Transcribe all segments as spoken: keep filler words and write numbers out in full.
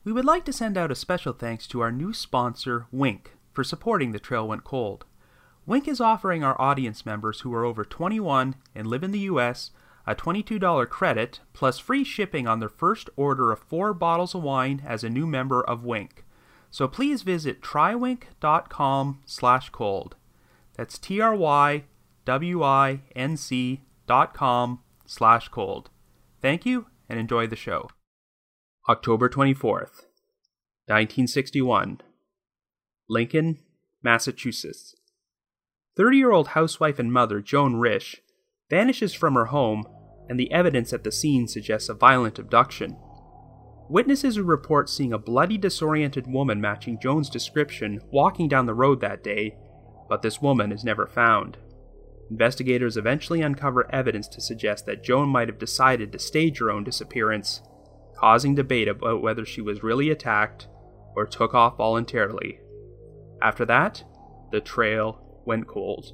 We would like to send out a special thanks to our new sponsor, Wink, for supporting The Trail Went Cold. Wink is offering our audience members who are over twenty-one and live in the U S a twenty-two dollars credit plus free shipping on their first order of four bottles of wine as a new member of Wink. So please visit trywink.com slash cold. That's T-R-Y-W-I-N-C dot com slash cold. Thank you and enjoy the show. October twenty-fourth, nineteen sixty-one. Lincoln, Massachusetts. thirty-year-old housewife and mother Joan Risch vanishes from her home, and the evidence at the scene suggests a violent abduction. Witnesses report seeing a bloody, disoriented woman matching Joan's description walking down the road that day, but this woman is never found. Investigators eventually uncover evidence to suggest that Joan might have decided to stage her own disappearance, causing debate about whether she was really attacked or took off voluntarily. After that, the trail went cold.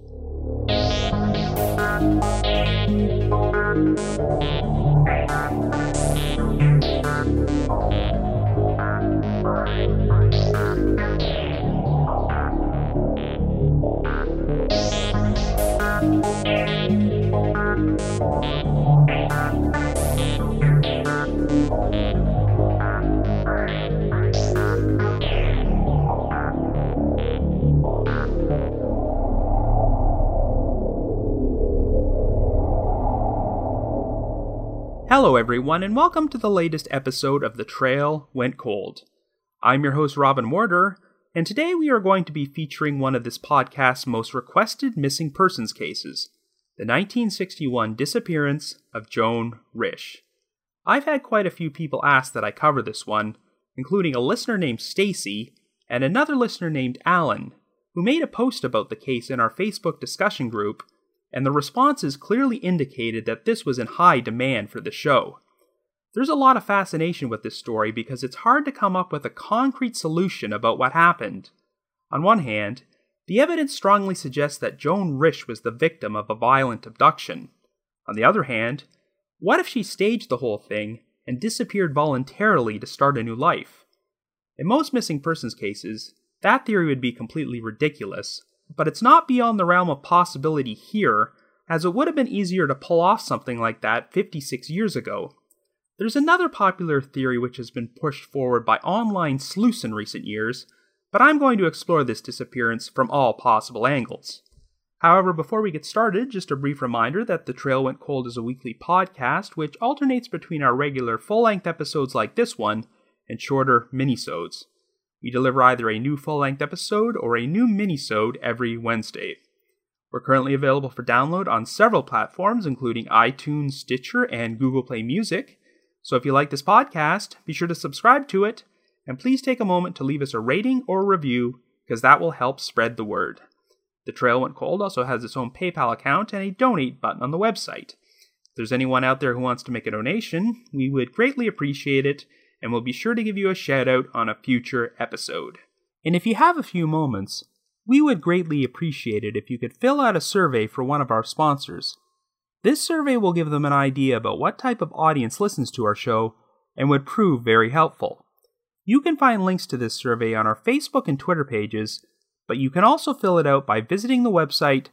Hello everyone, and welcome to the latest episode of The Trail Went Cold. I'm your host Robin Warder, and today we are going to be featuring one of this podcast's most requested missing persons cases, the nineteen sixty-one disappearance of Joan Risch. I've had quite a few people ask that I cover this one, including a listener named Stacy and another listener named Alan, who made a post about the case in our Facebook discussion group, and the responses clearly indicated that this was in high demand for the show. There's a lot of fascination with this story because it's hard to come up with a concrete solution about what happened. On one hand, the evidence strongly suggests that Joan Risch was the victim of a violent abduction. On the other hand, what if she staged the whole thing and disappeared voluntarily to start a new life? In most missing persons cases, that theory would be completely ridiculous, but it's not beyond the realm of possibility here, as it would have been easier to pull off something like that fifty-six years ago. There's another popular theory which has been pushed forward by online sleuths in recent years, but I'm going to explore this disappearance from all possible angles. However, before we get started, just a brief reminder that The Trail Went Cold is a weekly podcast which alternates between our regular full-length episodes like this one and shorter minisodes. We deliver either a new full-length episode or a new minisode every Wednesday. We're currently available for download on several platforms, including iTunes, Stitcher, and Google Play Music. So if you like this podcast, be sure to subscribe to it, and please take a moment to leave us a rating or review, because that will help spread the word. The Trail Went Cold also has its own PayPal account and a donate button on the website. If there's anyone out there who wants to make a donation, we would greatly appreciate it, and we'll be sure to give you a shout out on a future episode. And if you have a few moments, we would greatly appreciate it if you could fill out a survey for one of our sponsors. This survey will give them an idea about what type of audience listens to our show and would prove very helpful. You can find links to this survey on our Facebook and Twitter pages, but you can also fill it out by visiting the website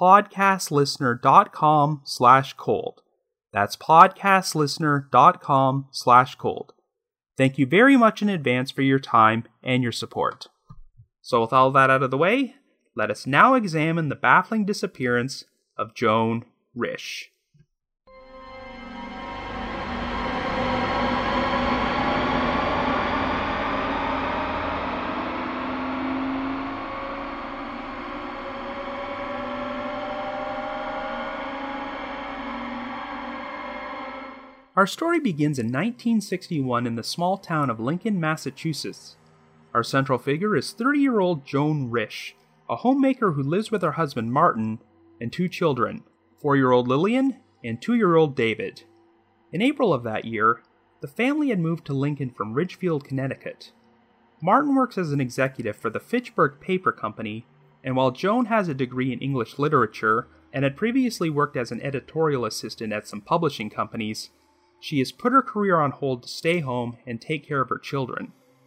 podcastlistener.com slash cold. That's podcastlistener.com slash cold. Thank you very much in advance for your time and your support. So with all that out of the way, let us now examine the baffling disappearance of Joan Risch. Our story begins in nineteen sixty-one in the small town of Lincoln, Massachusetts. Our central figure is thirty-year-old Joan Risch, a homemaker who lives with her husband Martin and two children, four-year-old Lillian and two-year-old David. In April of that year, the family had moved to Lincoln from Ridgefield, Connecticut. Martin works as an executive for the Fitchburg Paper Company, and while Joan has a degree in English literature and had previously worked as an editorial assistant at some publishing companies, she has put her career on hold to stay home and take care of her children.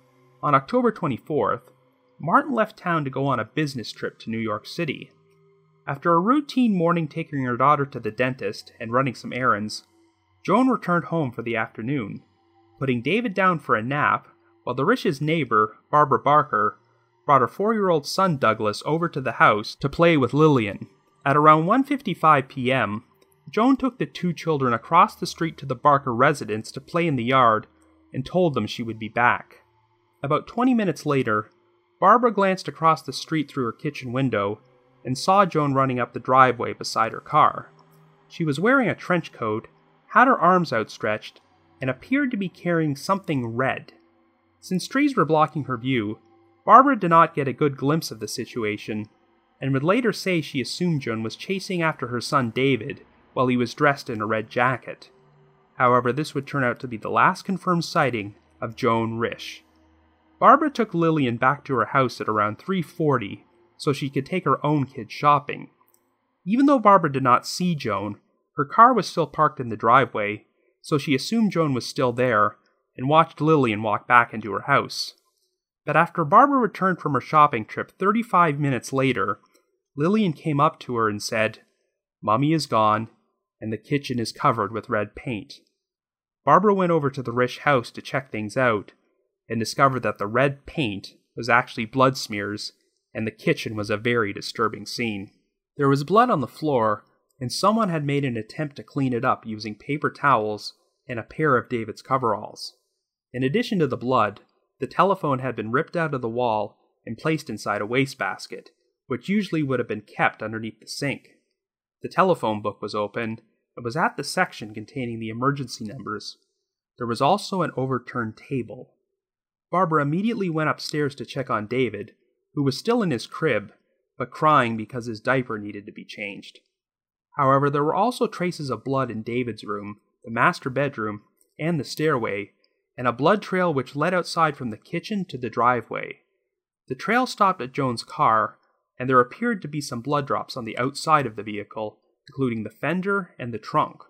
On October twenty-fourth, Martin left town to go on a business trip to New York City. After a routine morning taking her daughter to the dentist and running some errands, Joan returned home for the afternoon, putting David down for a nap while the Rish's neighbor, Barbara Barker, brought her four-year-old son Douglas over to the house to play with Lillian. At around one fifty-five p.m., Joan took the two children across the street to the Barker residence to play in the yard and told them she would be back. About twenty minutes later, Barbara glanced across the street through her kitchen window and saw Joan running up the driveway beside her car. She was wearing a trench coat, had her arms outstretched, and appeared to be carrying something red. Since trees were blocking her view, Barbara did not get a good glimpse of the situation, and would later say she assumed Joan was chasing after her son David while he was dressed in a red jacket. However, this would turn out to be the last confirmed sighting of Joan Risch. Barbara took Lillian back to her house at around three forty so she could take her own kids shopping. Even though Barbara did not see Joan, her car was still parked in the driveway, so she assumed Joan was still there and watched Lillian walk back into her house. But after Barbara returned from her shopping trip thirty-five minutes later, Lillian came up to her and said, "Mommy is gone, and the kitchen is covered with red paint." Barbara went over to the Risch house to check things out, and discovered that the red paint was actually blood smears, and the kitchen was a very disturbing scene. There was blood on the floor, and someone had made an attempt to clean it up using paper towels and a pair of David's coveralls. In addition to the blood, the telephone had been ripped out of the wall and placed inside a wastebasket, which usually would have been kept underneath the sink. The telephone book was open and was at the section containing the emergency numbers. There was also an overturned table. Barbara immediately went upstairs to check on David, who was still in his crib, but crying because his diaper needed to be changed. However, there were also traces of blood in David's room, the master bedroom, and the stairway, and a blood trail which led outside from the kitchen to the driveway. The trail stopped at Joan's car, and there appeared to be some blood drops on the outside of the vehicle, including the fender and the trunk.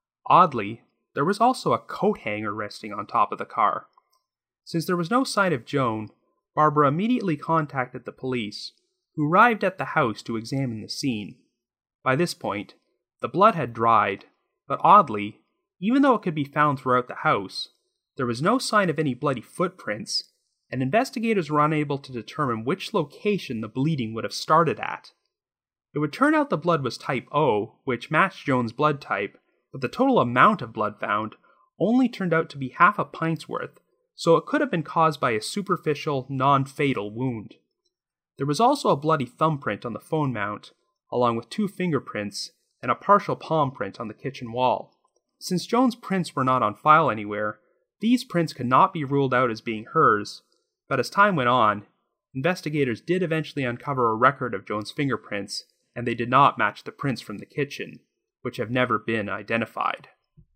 Oddly, there was also a coat hanger resting on top of the car. Since there was no sign of Joan, Barbara immediately contacted the police, who arrived at the house to examine the scene. By this point, the blood had dried, but oddly, even though it could be found throughout the house, there was no sign of any bloody footprints, and investigators were unable to determine which location the bleeding would have started at. It would turn out the blood was type O, which matched Joan's blood type, but the total amount of blood found only turned out to be half a pint's worth, so it could have been caused by a superficial, non-fatal wound. There was also a bloody thumbprint on the phone mount, along with two fingerprints and a partial palm print on the kitchen wall. Since Joan's prints were not on file anywhere, these prints could not be ruled out as being hers, but as time went on, investigators did eventually uncover a record of Joan's fingerprints, and they did not match the prints from the kitchen, which have never been identified.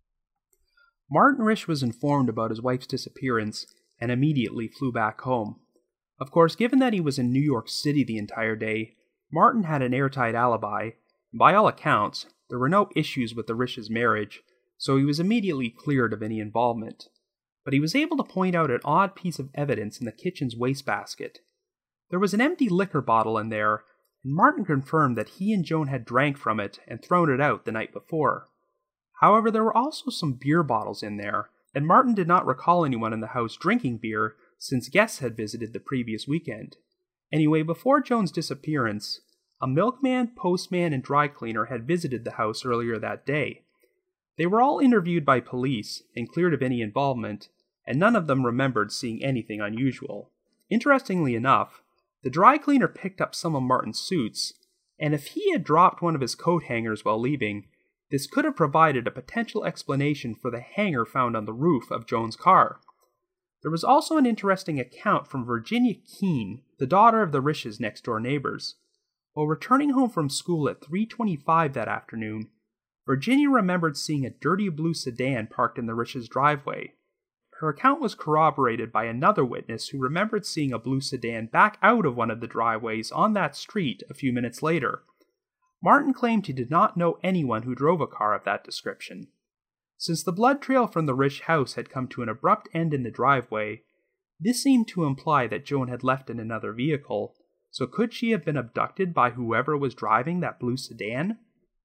Martin Risch was informed about his wife's disappearance and immediately flew back home. Of course, given that he was in New York City the entire day, Martin had an airtight alibi, and by all accounts, there were no issues with the Risch's marriage, so he was immediately cleared of any involvement. But he was able to point out an odd piece of evidence in the kitchen's wastebasket. There was an empty liquor bottle in there, and Martin confirmed that he and Joan had drank from it and thrown it out the night before. However, there were also some beer bottles in there, and Martin did not recall anyone in the house drinking beer since guests had visited the previous weekend. Anyway, before Joan's disappearance, a milkman, postman, and dry cleaner had visited the house earlier that day. They were all interviewed by police and cleared of any involvement, and none of them remembered seeing anything unusual. Interestingly enough, the dry cleaner picked up some of Martin's suits, and if he had dropped one of his coat hangers while leaving, this could have provided a potential explanation for the hanger found on the roof of Joan's car. There was also an interesting account from Virginia Keene, the daughter of the Risch's next-door neighbors. While returning home from school at three twenty-five that afternoon, Virginia remembered seeing a dirty blue sedan parked in the Risch's driveway. Her account was corroborated by another witness who remembered seeing a blue sedan back out of one of the driveways on that street a few minutes later. Martin claimed he did not know anyone who drove a car of that description. Since the blood trail from the Risch house had come to an abrupt end in the driveway, This seemed to imply that Joan had left in another vehicle, so could she have been abducted by whoever was driving that blue sedan?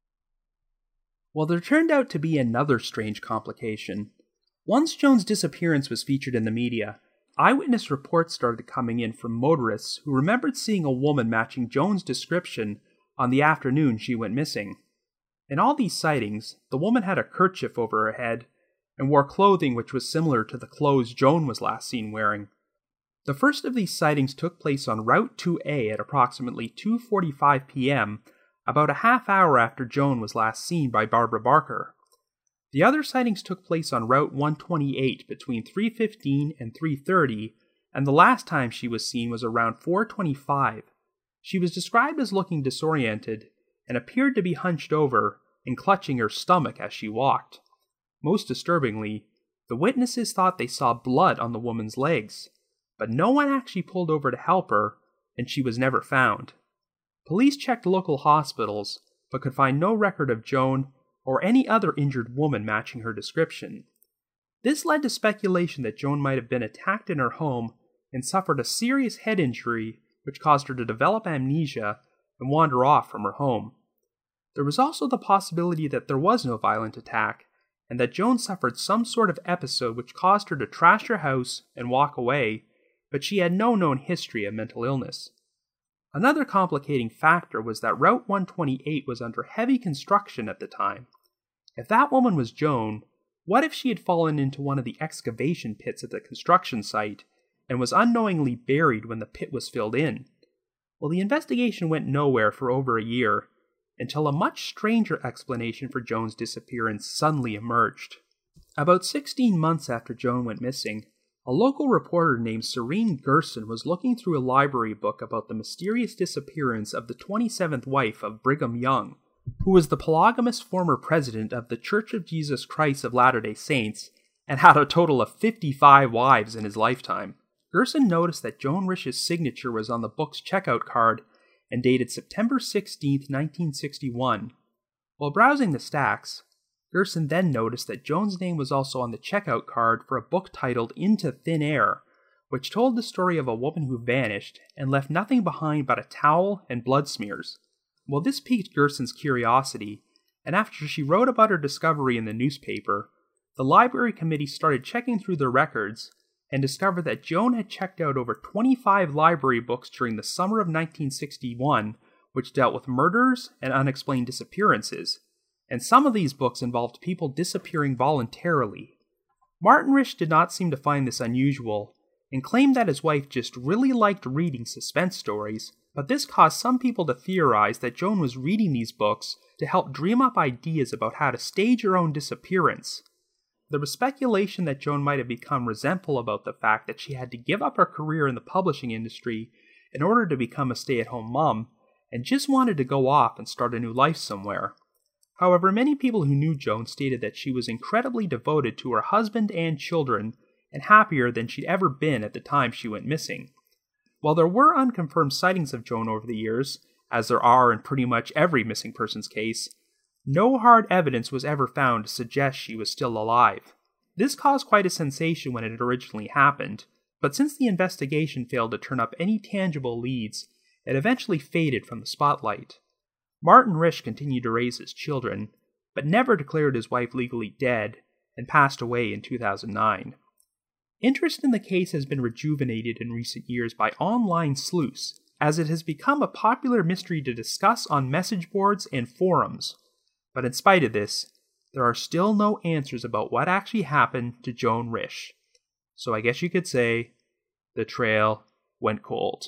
Well, there turned out to be another strange complication. Once Joan's disappearance was featured in the media, eyewitness reports started coming in from motorists who remembered seeing a woman matching Joan's description on the afternoon she went missing. In all these sightings, the woman had a kerchief over her head and wore clothing which was similar to the clothes Joan was last seen wearing. The first of these sightings took place on Route two A at approximately two forty-five p.m., about a half hour after Joan was last seen by Barbara Barker. The other sightings took place on Route one twenty-eight between three fifteen and three thirty, and the last time she was seen was around four twenty-five. She was described as looking disoriented and appeared to be hunched over and clutching her stomach as she walked. Most disturbingly, the witnesses thought they saw blood on the woman's legs, but no one actually pulled over to help her, and she was never found. Police checked local hospitals, but could find no record of Joan or any other injured woman matching her description. This led to speculation that Joan might have been attacked in her home and suffered a serious head injury which caused her to develop amnesia and wander off from her home. There was also the possibility that there was no violent attack, and that Joan suffered some sort of episode which caused her to trash her house and walk away, but she had no known history of mental illness. Another complicating factor was that Route one twenty-eight was under heavy construction at the time. If that woman was Joan, what if she had fallen into one of the excavation pits at the construction site and was unknowingly buried when the pit was filled in? Well, the investigation went nowhere for over a year, until a much stranger explanation for Joan's disappearance suddenly emerged. About sixteen months after Joan went missing, a local reporter named Serene Gerson was looking through a library book about the mysterious disappearance of the twenty-seventh wife of Brigham Young, who was the polygamous former president of the Church of Jesus Christ of Latter-day Saints and had a total of fifty-five wives in his lifetime. Gerson noticed that Joan Rish's signature was on the book's checkout card and dated September sixteenth, nineteen sixty-one. While browsing the stacks, Gerson then noticed that Joan's name was also on the checkout card for a book titled Into Thin Air, which told the story of a woman who vanished and left nothing behind but a towel and blood smears. Well, this piqued Gerson's curiosity, and after she wrote about her discovery in the newspaper, the library committee started checking through their records and discovered that Joan had checked out over twenty-five library books during the summer of nineteen sixty-one, which dealt with murders and unexplained disappearances, and some of these books involved people disappearing voluntarily. Martin Risch did not seem to find this unusual, and claimed that his wife just really liked reading suspense stories, but this caused some people to theorize that Joan was reading these books to help dream up ideas about how to stage her own disappearance. There was speculation that Joan might have become resentful about the fact that she had to give up her career in the publishing industry in order to become a stay-at-home mom, and just wanted to go off and start a new life somewhere. However, many people who knew Joan stated that she was incredibly devoted to her husband and children, and happier than she'd ever been at the time she went missing. While there were unconfirmed sightings of Joan over the years, as there are in pretty much every missing persons case, no hard evidence was ever found to suggest she was still alive. This caused quite a sensation when it originally happened, but since the investigation failed to turn up any tangible leads, it eventually faded from the spotlight. Martin Risch continued to raise his children, but never declared his wife legally dead, and passed away in two thousand nine. Interest in the case has been rejuvenated in recent years by online sleuths, as it has become a popular mystery to discuss on message boards and forums. But in spite of this, there are still no answers about what actually happened to Joan Risch. So I guess you could say, the trail went cold.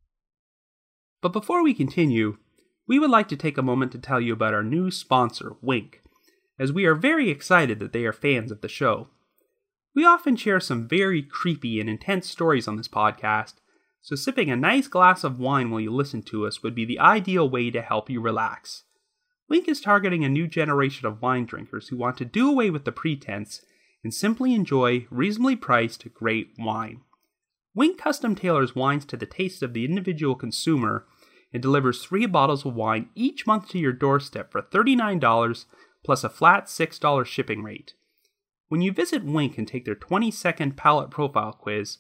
But before we continue, we would like to take a moment to tell you about our new sponsor, Wink, as we are very excited that they are fans of the show. We often share some very creepy and intense stories on this podcast, so sipping a nice glass of wine while you listen to us would be the ideal way to help you relax. Wink is targeting a new generation of wine drinkers who want to do away with the pretense and simply enjoy reasonably priced, great wine. Wink custom tailors wines to the taste of the individual consumer and delivers three bottles of wine each month to your doorstep for thirty-nine dollars plus a flat six dollars shipping rate. When you visit Wink and take their twenty second palate profile quiz,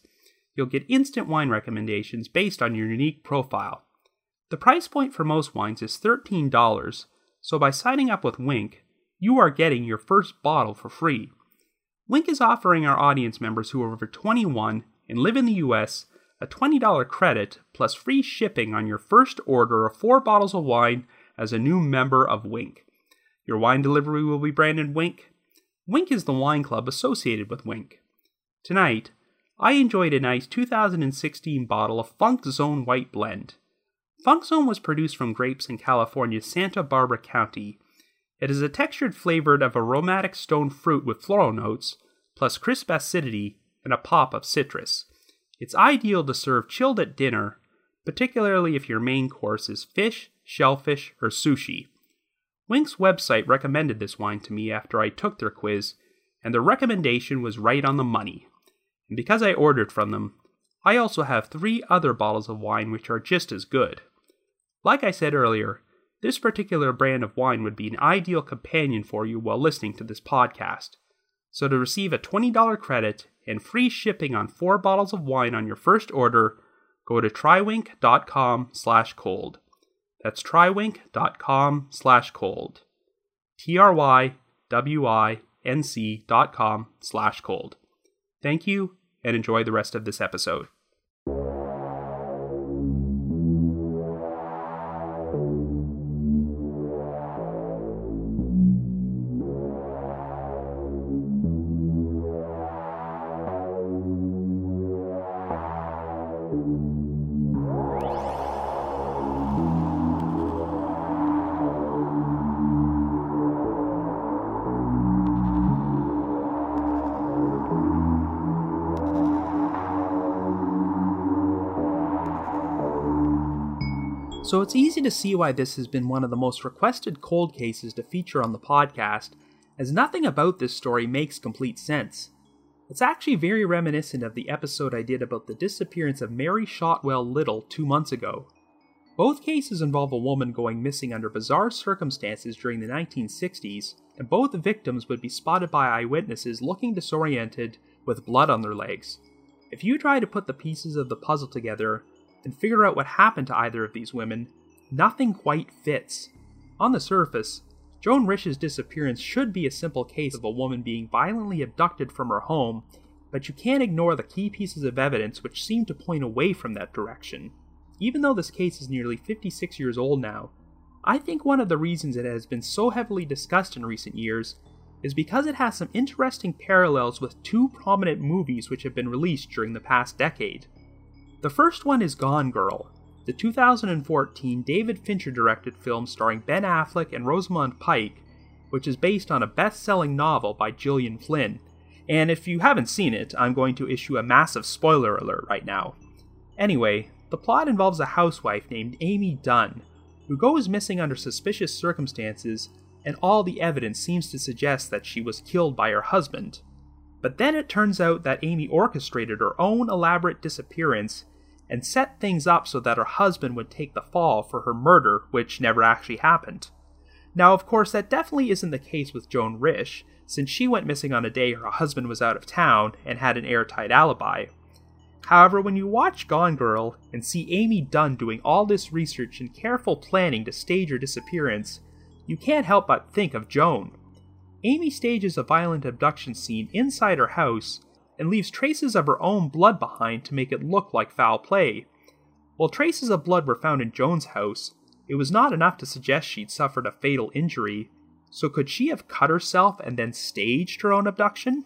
you'll get instant wine recommendations based on your unique profile. The price point for most wines is thirteen dollars, so by signing up with Winc, you are getting your first bottle for free. Winc is offering our audience members who are over twenty-one and live in the U S a twenty dollars credit plus free shipping on your first order of four bottles of wine as a new member of Winc. Your wine delivery will be branded Winc. Winc is the wine club associated with Winc. Tonight, I enjoyed a nice two thousand sixteen bottle of Funk Zone White Blend. Funk Zone was produced from grapes in California's Santa Barbara County. It is a textured flavored of aromatic stone fruit with floral notes, plus crisp acidity and a pop of citrus. It's ideal to serve chilled at dinner, particularly if your main course is fish, shellfish, or sushi. Winc's website recommended this wine to me after I took their quiz, and the recommendation was right on the money. And because I ordered from them, I also have three other bottles of wine which are just as good. Like I said earlier, this particular brand of wine would be an ideal companion for you while listening to this podcast. So to receive a twenty dollars credit and free shipping on four bottles of wine on your first order, go to trywinc.com slash cold. That's trywinc.com slash cold. T-R-Y-W-I-N-C dot com slash cold. Thank you, and enjoy the rest of this episode. So it's easy to see why this has been one of the most requested cold cases to feature on the podcast, as nothing about this story makes complete sense. It's actually very reminiscent of the episode I did about the disappearance of Mary Shotwell Little two months ago. Both cases involve a woman going missing under bizarre circumstances during the nineteen sixties, and both victims would be spotted by eyewitnesses looking disoriented with blood on their legs. If you try to put the pieces of the puzzle together and figure out what happened to either of these women, nothing quite fits. On the surface, Joan Rish's disappearance should be a simple case of a woman being violently abducted from her home, but you can't ignore the key pieces of evidence which seem to point away from that direction. Even though this case is nearly fifty-six years old now, I think one of the reasons it has been so heavily discussed in recent years is because it has some interesting parallels with two prominent movies which have been released during the past decade. The first one is Gone Girl, the two thousand fourteen David Fincher-directed film starring Ben Affleck and Rosamund Pike, which is based on a best-selling novel by Gillian Flynn. And if you haven't seen it, I'm going to issue a massive spoiler alert right now. Anyway, the plot involves a housewife named Amy Dunn, who goes missing under suspicious circumstances, and all the evidence seems to suggest that she was killed by her husband. But then it turns out that Amy orchestrated her own elaborate disappearance and set things up so that her husband would take the fall for her murder, which never actually happened. Now, of course, that definitely isn't the case with Joan Risch, since she went missing on a day her husband was out of town and had an airtight alibi. However, when you watch Gone Girl and see Amy Dunn doing all this research and careful planning to stage her disappearance, you can't help but think of Joan. Amy stages a violent abduction scene inside her house and leaves traces of her own blood behind to make it look like foul play. While traces of blood were found in Joan's house, it was not enough to suggest she'd suffered a fatal injury, so could she have cut herself and then staged her own abduction?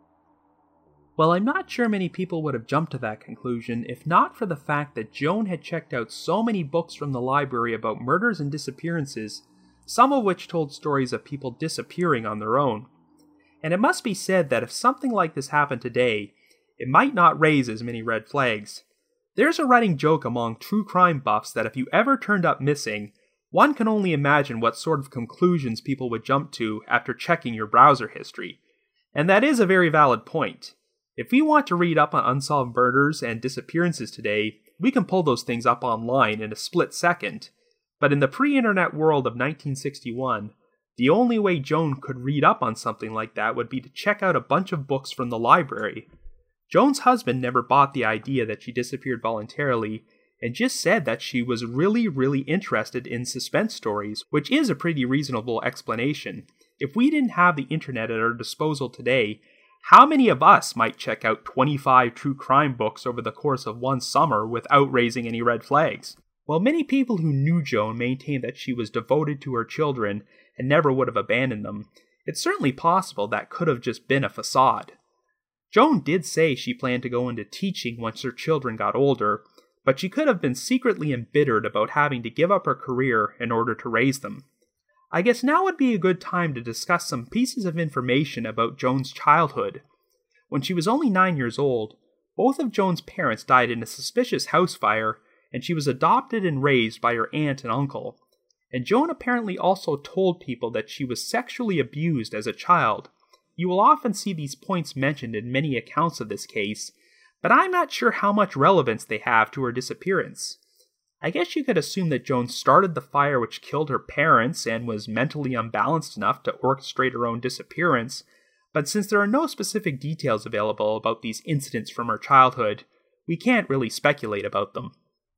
Well, I'm not sure many people would have jumped to that conclusion if not for the fact that Joan had checked out so many books from the library about murders and disappearances, some of which told stories of people disappearing on their own. And it must be said that if something like this happened today, it might not raise as many red flags. There's a running joke among true crime buffs that if you ever turned up missing, one can only imagine what sort of conclusions people would jump to after checking your browser history. And that is a very valid point. If we want to read up on unsolved murders and disappearances today, we can pull those things up online in a split second. But in the pre-internet world of nineteen sixty-one, the only way Joan could read up on something like that would be to check out a bunch of books from the library. Joan's husband never bought the idea that she disappeared voluntarily, and just said that she was really, really interested in suspense stories, which is a pretty reasonable explanation. If we didn't have the internet at our disposal today, how many of us might check out twenty-five true crime books over the course of one summer without raising any red flags? While many people who knew Joan maintained that she was devoted to her children and never would have abandoned them, it's certainly possible that could have just been a facade. Joan did say she planned to go into teaching once her children got older, but she could have been secretly embittered about having to give up her career in order to raise them. I guess now would be a good time to discuss some pieces of information about Joan's childhood. When she was only nine years old, both of Joan's parents died in a suspicious house fire, and she was adopted and raised by her aunt and uncle. And Joan apparently also told people that she was sexually abused as a child. You will often see these points mentioned in many accounts of this case, but I'm not sure how much relevance they have to her disappearance. I guess you could assume that Joan started the fire which killed her parents and was mentally unbalanced enough to orchestrate her own disappearance, but since there are no specific details available about these incidents from her childhood, we can't really speculate about them.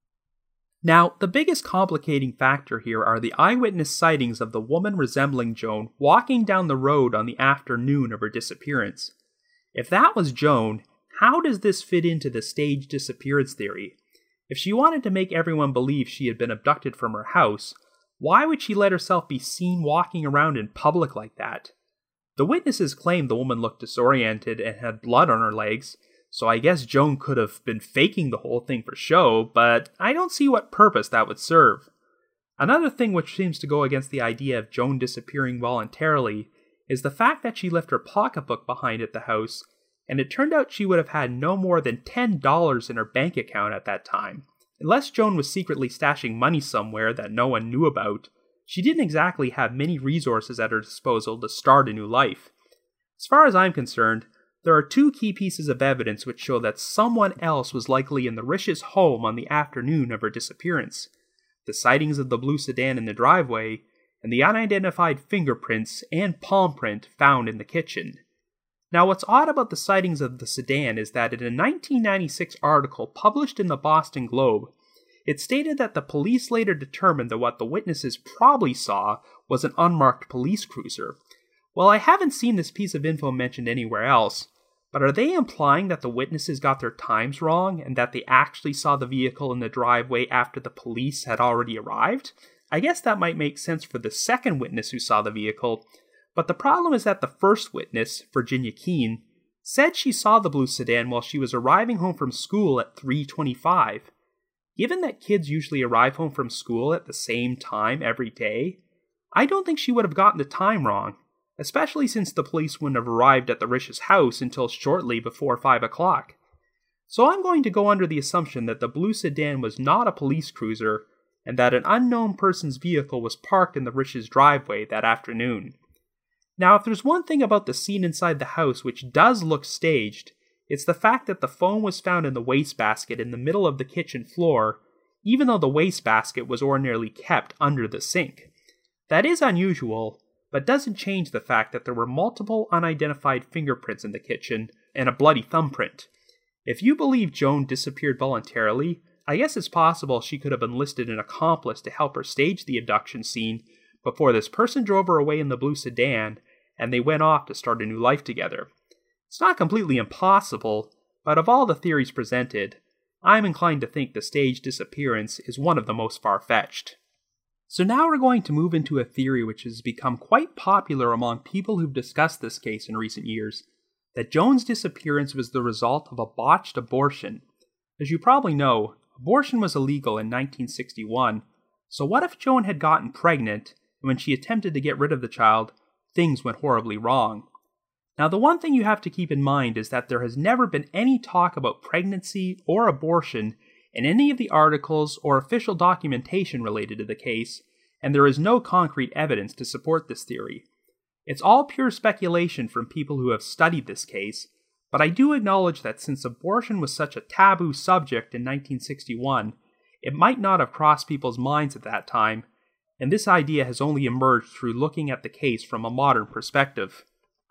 Now, the biggest complicating factor here are the eyewitness sightings of the woman resembling Joan walking down the road on the afternoon of her disappearance. If that was Joan, how does this fit into the staged disappearance theory? If she wanted to make everyone believe she had been abducted from her house, why would she let herself be seen walking around in public like that? The witnesses claimed the woman looked disoriented and had blood on her legs, so I guess Joan could have been faking the whole thing for show, but I don't see what purpose that would serve. Another thing which seems to go against the idea of Joan disappearing voluntarily is the fact that she left her pocketbook behind at the house, and it turned out she would have had no more than ten dollars in her bank account at that time. Unless Joan was secretly stashing money somewhere that no one knew about, she didn't exactly have many resources at her disposal to start a new life. As far as I'm concerned, there are two key pieces of evidence which show that someone else was likely in the Risch's home on the afternoon of her disappearance: the sightings of the blue sedan in the driveway, and the unidentified fingerprints and palm print found in the kitchen. Now, what's odd about the sightings of the sedan is that in a nineteen ninety-six article published in the Boston Globe, it stated that the police later determined that what the witnesses probably saw was an unmarked police cruiser. Well, I haven't seen this piece of info mentioned anywhere else, but are they implying that the witnesses got their times wrong and that they actually saw the vehicle in the driveway after the police had already arrived? I guess that might make sense for the second witness who saw the vehicle, but the problem is that the first witness, Virginia Keene, said she saw the blue sedan while she was arriving home from school at three twenty-five. Given that kids usually arrive home from school at the same time every day, I don't think she would have gotten the time wrong, especially since the police wouldn't have arrived at the Risch's house until shortly before five o'clock. So I'm going to go under the assumption that the blue sedan was not a police cruiser, and that an unknown person's vehicle was parked in the Risch's driveway that afternoon. Now, if there's one thing about the scene inside the house which does look staged, it's the fact that the phone was found in the wastebasket in the middle of the kitchen floor, even though the wastebasket was ordinarily kept under the sink. That is unusual, but doesn't change the fact that there were multiple unidentified fingerprints in the kitchen and a bloody thumbprint. If you believe Joan disappeared voluntarily, I guess it's possible she could have enlisted an accomplice to help her stage the abduction scene before this person drove her away in the blue sedan and they went off to start a new life together. It's not completely impossible, but of all the theories presented, I'm inclined to think the staged disappearance is one of the most far-fetched. So now we're going to move into a theory which has become quite popular among people who've discussed this case in recent years, that Joan's disappearance was the result of a botched abortion. As you probably know, abortion was illegal in nineteen sixty-one, so what if Joan had gotten pregnant, and when she attempted to get rid of the child, things went horribly wrong? Now, the one thing you have to keep in mind is that there has never been any talk about pregnancy or abortion in any of the articles or official documentation related to the case, and there is no concrete evidence to support this theory. It's all pure speculation from people who have studied this case, but I do acknowledge that since abortion was such a taboo subject in nineteen sixty-one, it might not have crossed people's minds at that time, and this idea has only emerged through looking at the case from a modern perspective.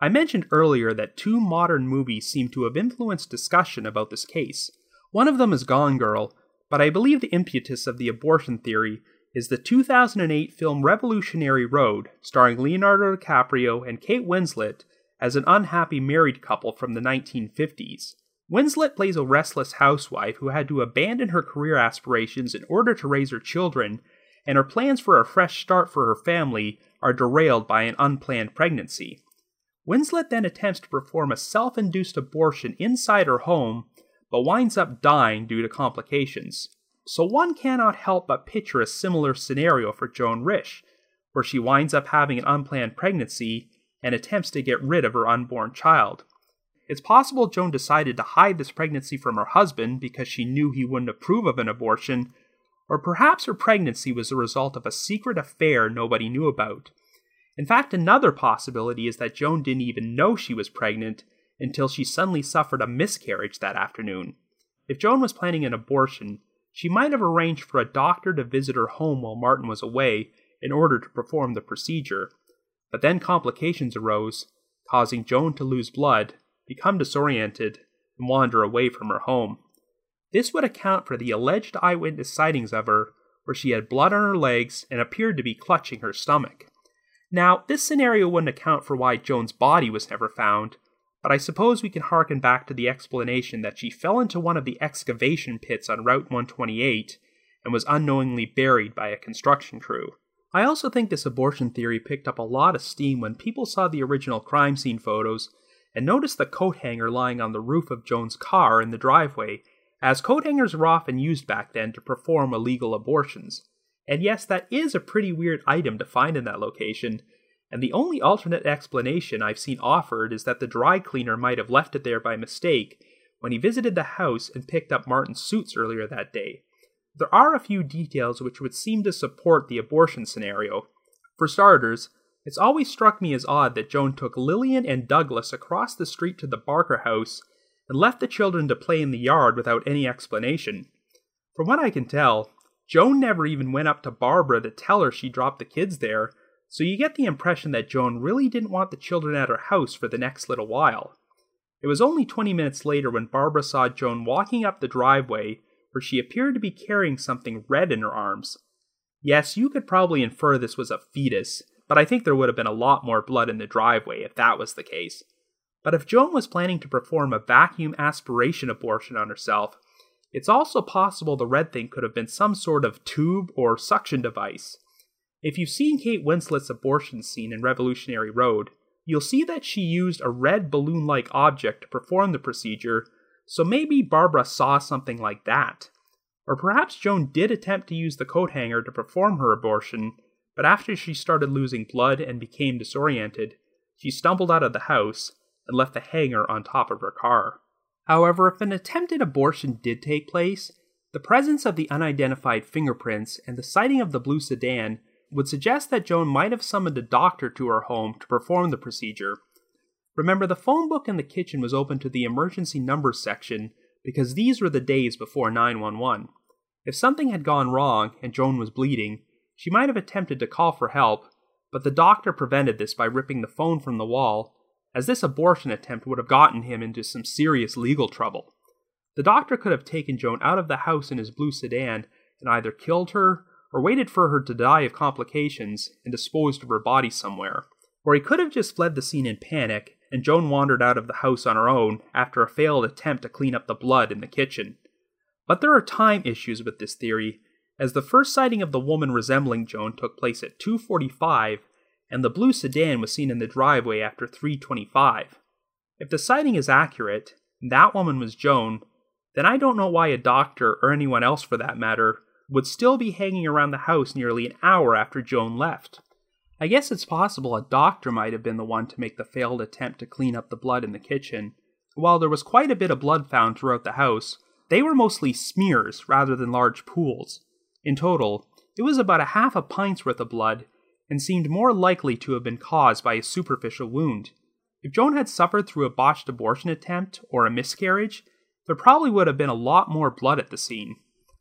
I mentioned earlier that two modern movies seem to have influenced discussion about this case. One of them is Gone Girl, but I believe the impetus of the abortion theory is the two thousand eight film Revolutionary Road, starring Leonardo DiCaprio and Kate Winslet as an unhappy married couple from the nineteen fifties. Winslet plays a restless housewife who had to abandon her career aspirations in order to raise her children, and her plans for a fresh start for her family are derailed by an unplanned pregnancy. Winslet then attempts to perform a self-induced abortion inside her home, but winds up dying due to complications. So one cannot help but picture a similar scenario for Joan Risch, where she winds up having an unplanned pregnancy and attempts to get rid of her unborn child. It's possible Joan decided to hide this pregnancy from her husband because she knew he wouldn't approve of an abortion, or perhaps her pregnancy was the result of a secret affair nobody knew about. In fact, another possibility is that Joan didn't even know she was pregnant until she suddenly suffered a miscarriage that afternoon. If Joan was planning an abortion, she might have arranged for a doctor to visit her home while Martin was away in order to perform the procedure. But then complications arose, causing Joan to lose blood, become disoriented, and wander away from her home. This would account for the alleged eyewitness sightings of her, where she had blood on her legs and appeared to be clutching her stomach. Now, this scenario wouldn't account for why Joan's body was never found, but I suppose we can harken back to the explanation that she fell into one of the excavation pits on Route one twenty-eight and was unknowingly buried by a construction crew. I also think this abortion theory picked up a lot of steam when people saw the original crime scene photos and noticed the coat hanger lying on the roof of Joan's car in the driveway, as coat hangers were often used back then to perform illegal abortions. And yes, that is a pretty weird item to find in that location, and the only alternate explanation I've seen offered is that the dry cleaner might have left it there by mistake when he visited the house and picked up Martin's suits earlier that day. There are a few details which would seem to support the abortion scenario. For starters, it's always struck me as odd that Joan took Lillian and Douglas across the street to the Barker house and left the children to play in the yard without any explanation. From what I can tell, Joan never even went up to Barbara to tell her she dropped the kids there, so you get the impression that Joan really didn't want the children at her house for the next little while. It was only twenty minutes later when Barbara saw Joan walking up the driveway, where she appeared to be carrying something red in her arms. Yes, you could probably infer this was a fetus, but I think there would have been a lot more blood in the driveway if that was the case. But if Joan was planning to perform a vacuum aspiration abortion on herself, it's also possible the red thing could have been some sort of tube or suction device. If you've seen Kate Winslet's abortion scene in Revolutionary Road, you'll see that she used a red balloon-like object to perform the procedure, so maybe Barbara saw something like that. Or perhaps Joan did attempt to use the coat hanger to perform her abortion, but after she started losing blood and became disoriented, she stumbled out of the house and left the hanger on top of her car. However, if an attempted abortion did take place, the presence of the unidentified fingerprints and the sighting of the blue sedan would suggest that Joan might have summoned a doctor to her home to perform the procedure. Remember, the phone book in the kitchen was open to the emergency numbers section because these were the days before nine one one. If something had gone wrong and Joan was bleeding, she might have attempted to call for help, but the doctor prevented this by ripping the phone from the wall, as this abortion attempt would have gotten him into some serious legal trouble. The doctor could have taken Joan out of the house in his blue sedan and either killed her or waited for her to die of complications and disposed of her body somewhere. Or he could have just fled the scene in panic and Joan wandered out of the house on her own after a failed attempt to clean up the blood in the kitchen. But there are time issues with this theory, as the first sighting of the woman resembling Joan took place at two forty-five, and the blue sedan was seen in the driveway after three twenty-five. If the sighting is accurate, and that woman was Joan, then I don't know why a doctor, or anyone else for that matter, would still be hanging around the house nearly an hour after Joan left. I guess it's possible a doctor might have been the one to make the failed attempt to clean up the blood in the kitchen. While there was quite a bit of blood found throughout the house, they were mostly smears rather than large pools. In total, it was about a half a pint's worth of blood, and seemed more likely to have been caused by a superficial wound. If Joan had suffered through a botched abortion attempt or a miscarriage, there probably would have been a lot more blood at the scene.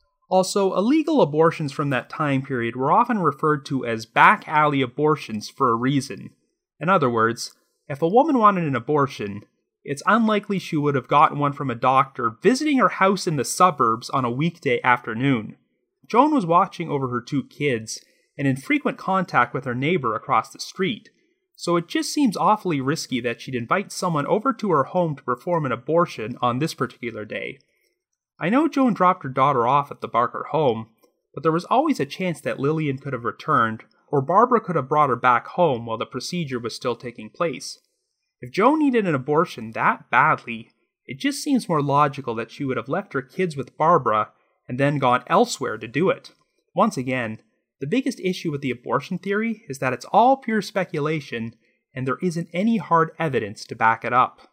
Also, illegal abortions from that time period were often referred to as back alley abortions for a reason. In other words, If a woman wanted an abortion, it's unlikely she would have gotten one from a doctor visiting her house in the suburbs on a weekday afternoon. Joan was watching over her two kids and in frequent contact with her neighbor across the street, so it just seems awfully risky that she'd invite someone over to her home to perform an abortion on this particular day. I know Joan dropped her daughter off at the Barker home, but there was always a chance that Lillian could have returned, or Barbara could have brought her back home while the procedure was still taking place. If Joan needed an abortion that badly, it just seems more logical that she would have left her kids with Barbara and then gone elsewhere to do it. Once again, the biggest issue with the abortion theory is that it's all pure speculation and there isn't any hard evidence to back it up.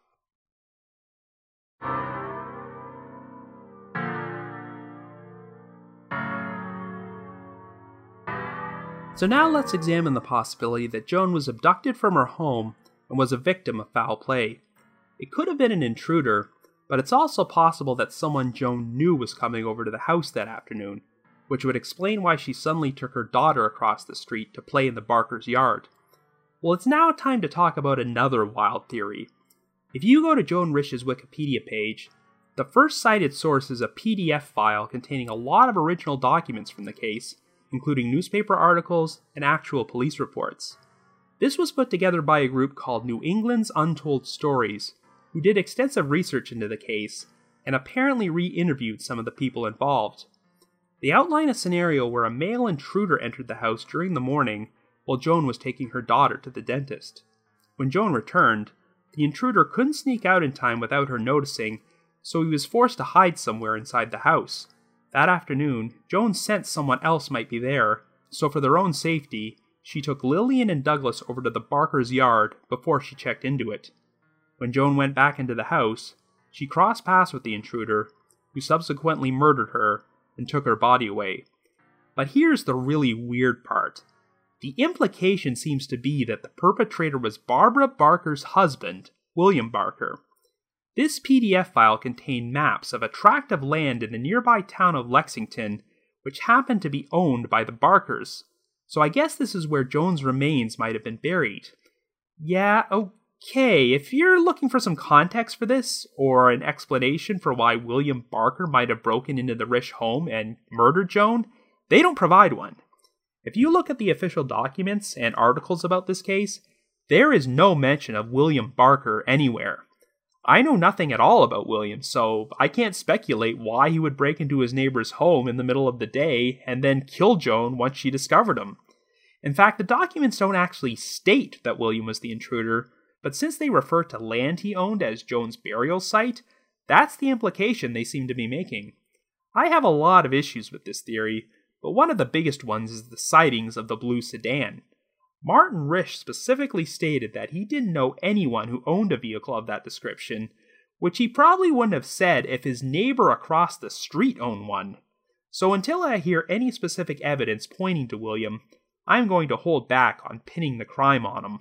So now let's examine the possibility that Joan was abducted from her home and was a victim of foul play. It could have been an intruder, but it's also possible that someone Joan knew was coming over to the house that afternoon, which would explain why she suddenly took her daughter across the street to play in the Barker's yard. Well, it's now time to talk about another wild theory. If you go to Joan Rish's Wikipedia page, the first cited source is a P D F file containing a lot of original documents from the case, including newspaper articles and actual police reports. This was put together by a group called New England's Untold Stories, who did extensive research into the case and apparently re-interviewed some of the people involved. They outline a scenario where a male intruder entered the house during the morning while Joan was taking her daughter to the dentist. When Joan returned, the intruder couldn't sneak out in time without her noticing, so he was forced to hide somewhere inside the house. That afternoon, Joan sensed someone else might be there, so for their own safety, she took Lillian and Douglas over to the Barker's yard before she checked into it. When Joan went back into the house, she crossed paths with the intruder, who subsequently murdered her and took her body away. But here's the really weird part. The implication seems to be that the perpetrator was Barbara Barker's husband, William Barker. This P D F file contained maps of a tract of land in the nearby town of Lexington, which happened to be owned by the Barkers. So I guess this is where Joan's remains might have been buried. Yeah, okay, if you're looking for some context for this, or an explanation for why William Barker might have broken into the Rish home and murdered Joan, they don't provide one. If you look at the official documents and articles about this case, there is no mention of William Barker anywhere. I know nothing at all about William, so I can't speculate why he would break into his neighbor's home in the middle of the day and then kill Joan once she discovered him. In fact, the documents don't actually state that William was the intruder, but since they refer to land he owned as Joan's burial site, that's the implication they seem to be making. I have a lot of issues with this theory, but one of the biggest ones is the sightings of the blue sedan. Martin Rish specifically stated that he didn't know anyone who owned a vehicle of that description, which he probably wouldn't have said if his neighbor across the street owned one. So until I hear any specific evidence pointing to William, I'm going to hold back on pinning the crime on him.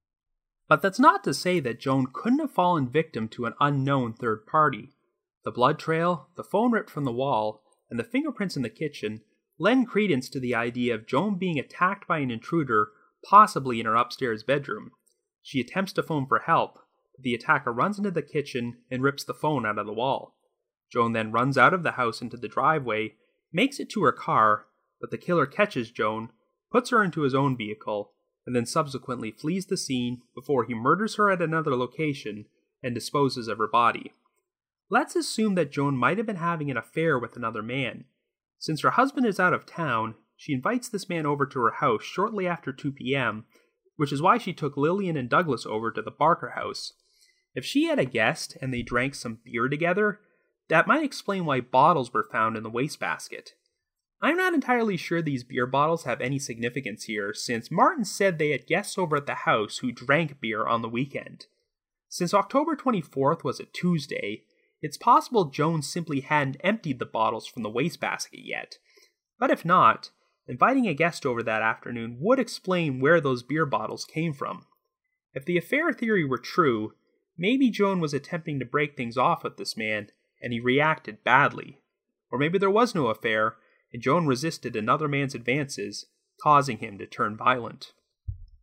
But that's not to say that Joan couldn't have fallen victim to an unknown third party. The blood trail, the phone ripped from the wall, and the fingerprints in the kitchen lend credence to the idea of Joan being attacked by an intruder, possibly in her upstairs bedroom. She attempts to phone for help, but the attacker runs into the kitchen and rips the phone out of the wall. Joan then runs out of the house into the driveway, makes it to her car, but the killer catches Joan, puts her into his own vehicle, and then subsequently flees the scene before he murders her at another location and disposes of her body. Let's assume that Joan might have been having an affair with another man. Since her husband is out of town, she invites this man over to her house shortly after two p.m., which is why she took Lillian and Douglas over to the Barker house. If she had a guest and they drank some beer together, that might explain why bottles were found in the wastebasket. I'm not entirely sure these beer bottles have any significance here, since Martin said they had guests over at the house who drank beer on the weekend. Since October twenty-fourth was a Tuesday, it's possible Joan simply hadn't emptied the bottles from the wastebasket yet. But if not, inviting a guest over that afternoon would explain where those beer bottles came from. If the affair theory were true, maybe Joan was attempting to break things off with this man, and he reacted badly. Or maybe there was no affair, and Joan resisted another man's advances, causing him to turn violent.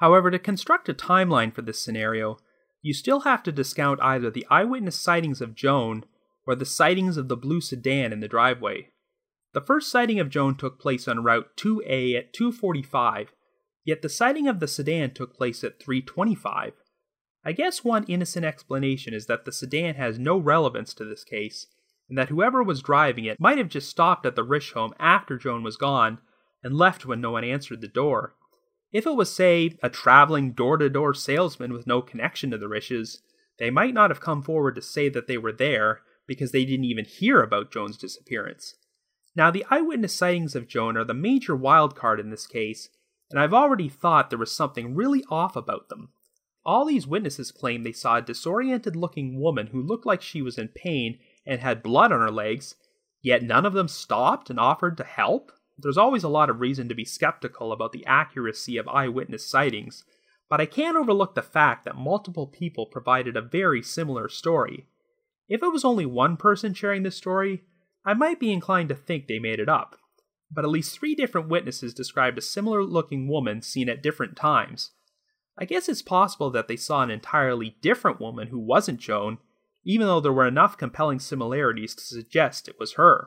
However, to construct a timeline for this scenario, you still have to discount either the eyewitness sightings of Joan or the sightings of the blue sedan in the driveway. The first sighting of Joan took place on Route two A at two forty-five, yet the sighting of the sedan took place at three twenty-five. I guess one innocent explanation is that the sedan has no relevance to this case, and that whoever was driving it might have just stopped at the Risch home after Joan was gone and left when no one answered the door. If it was, say, a traveling door-to-door salesman with no connection to the Risches, they might not have come forward to say that they were there because they didn't even hear about Joan's disappearance. Now, the eyewitness sightings of Joan are the major wild card in this case, and I've already thought there was something really off about them. All these witnesses claim they saw a disoriented-looking woman who looked like she was in pain and had blood on her legs, yet none of them stopped and offered to help. There's always a lot of reason to be skeptical about the accuracy of eyewitness sightings, but I can't overlook the fact that multiple people provided a very similar story. If it was only one person sharing this story, I might be inclined to think they made it up. But at least three different witnesses described a similar-looking woman seen at different times. I guess it's possible that they saw an entirely different woman who wasn't Joan, even though there were enough compelling similarities to suggest it was her.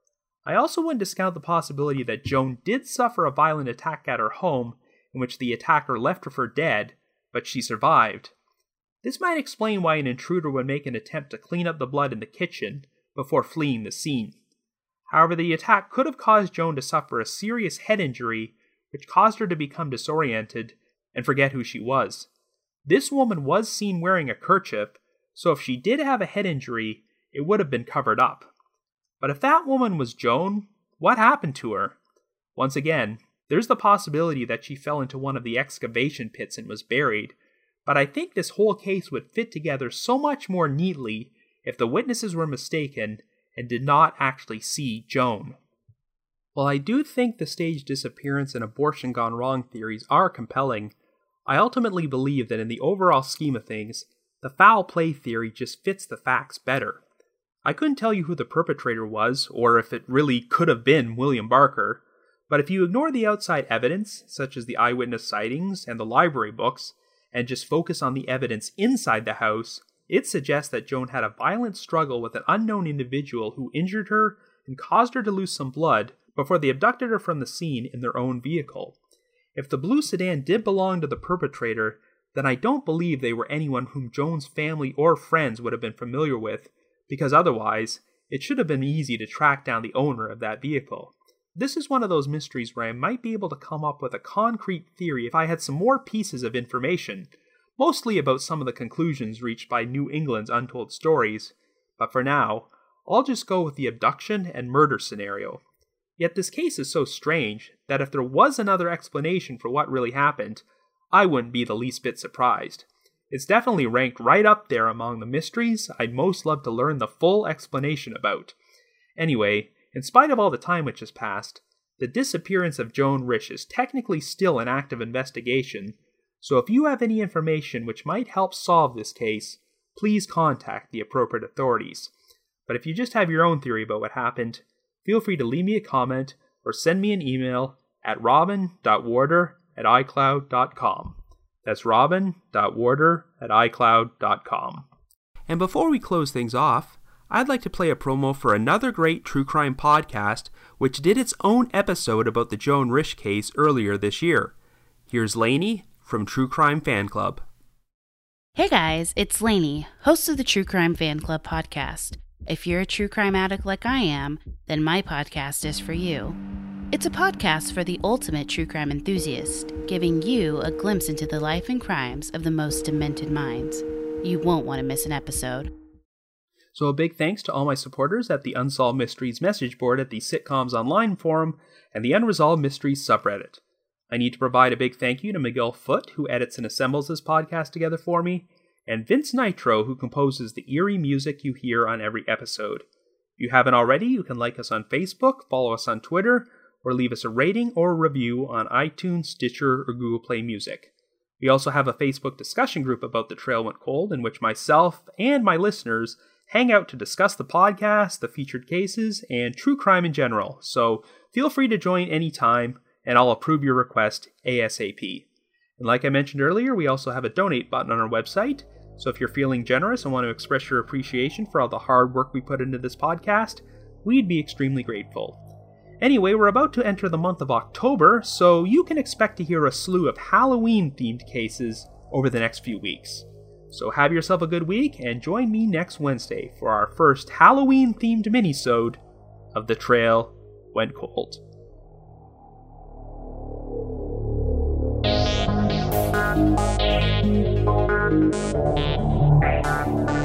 I also wouldn't discount the possibility that Joan did suffer a violent attack at her home, in which the attacker left her for dead, but she survived. This might explain why an intruder would make an attempt to clean up the blood in the kitchen before fleeing the scene. However, the attack could have caused Joan to suffer a serious head injury, which caused her to become disoriented and forget who she was. This woman was seen wearing a kerchief, so if she did have a head injury, it would have been covered up. But if that woman was Joan, what happened to her? Once again, there's the possibility that she fell into one of the excavation pits and was buried, but I think this whole case would fit together so much more neatly if the witnesses were mistaken and did not actually see Joan. While I do think the staged disappearance and abortion gone wrong theories are compelling, I ultimately believe that in the overall scheme of things, the foul play theory just fits the facts better. I couldn't tell you who the perpetrator was, or if it really could have been William Barker, but if you ignore the outside evidence, such as the eyewitness sightings and the library books, and just focus on the evidence inside the house, it suggests that Joan had a violent struggle with an unknown individual who injured her and caused her to lose some blood before they abducted her from the scene in their own vehicle. If the blue sedan did belong to the perpetrator, then I don't believe they were anyone whom Joan's family or friends would have been familiar with, because otherwise, it should have been easy to track down the owner of that vehicle. This is one of those mysteries where I might be able to come up with a concrete theory if I had some more pieces of information, mostly about some of the conclusions reached by New England's Untold Stories, but for now, I'll just go with the abduction and murder scenario. Yet this case is so strange that if there was another explanation for what really happened, I wouldn't be the least bit surprised. It's definitely ranked right up there among the mysteries I'd most love to learn the full explanation about. Anyway, in spite of all the time which has passed, the disappearance of Joan Risch is technically still an active investigation, so if you have any information which might help solve this case, please contact the appropriate authorities. But if you just have your own theory about what happened, feel free to leave me a comment or send me an email at robin dot warder at icloud dot com. That's robin dot warder at icloud dot com. And before we close things off, I'd like to play a promo for another great true crime podcast which did its own episode about the Joan Risch case earlier this year. Here's Lainey from True Crime Fan Club. Hey guys, it's Lainey, host of the True Crime Fan Club podcast. If you're a true crime addict like I am, then my podcast is for you. It's a podcast for the ultimate true crime enthusiast, giving you a glimpse into the life and crimes of the most demented minds. You won't want to miss an episode. So a big thanks to all my supporters at the Unsolved Mysteries message board at the Sitcoms Online forum and the Unresolved Mysteries subreddit. I need to provide a big thank you to Miguel Foote, who edits and assembles this podcast together for me, and Vince Nitro, who composes the eerie music you hear on every episode. If you haven't already, you can like us on Facebook, follow us on Twitter, or leave us a rating or a review on iTunes, Stitcher, or Google Play Music. We also have a Facebook discussion group about The Trail Went Cold, in which myself and my listeners hang out to discuss the podcast, the featured cases, and true crime in general, so feel free to join anytime, and I'll approve your request ASAP. And And like I mentioned earlier, we also have a donate button on our website, so if you're feeling generous and want to express your appreciation for all the hard work we put into this podcast, we'd be extremely grateful. Anyway, we're about to enter the month of October, so you can expect to hear a slew of Halloween-themed cases over the next few weeks. So have yourself a good week, and join me next Wednesday for our first Halloween-themed minisode of The Trail Went Cold. Thank you.